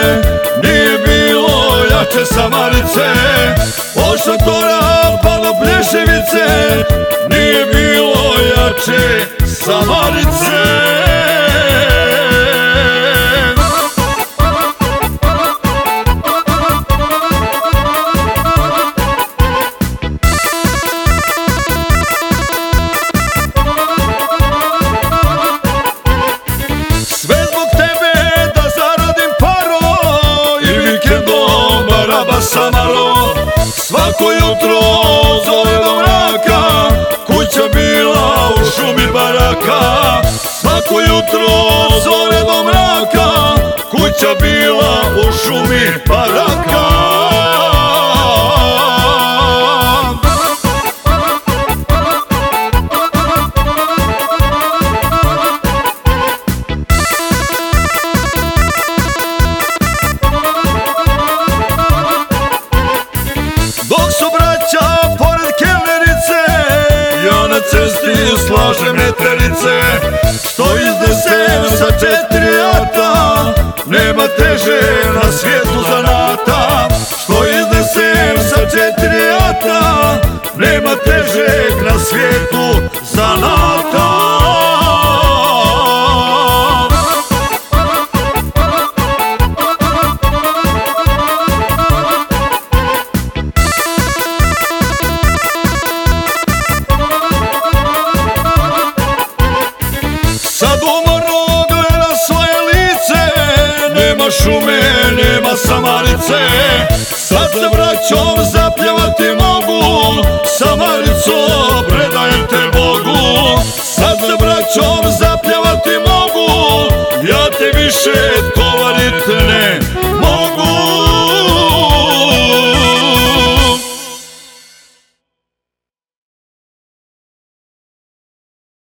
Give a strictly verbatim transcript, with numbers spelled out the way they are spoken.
nije bilo jače Samarice. Od šatora pa do Plješevice, nije bilo jače Samarice. Samaro, svako jutro zove do mraka, kuća bila u šumi baraka. Svako jutro zove do mraka, kuća bila u šumi baraka. Dok su braća pored kelnerice, ja na cesti slažem neterice. Što iznesem sa četiri ata, nema teže na svijetu zanata. Što iznesem sa četiri ata, nema težeg na svijetu zanata. Sad umorno gleda svoje lice, nema šume, nema Samarice. Sad se braćom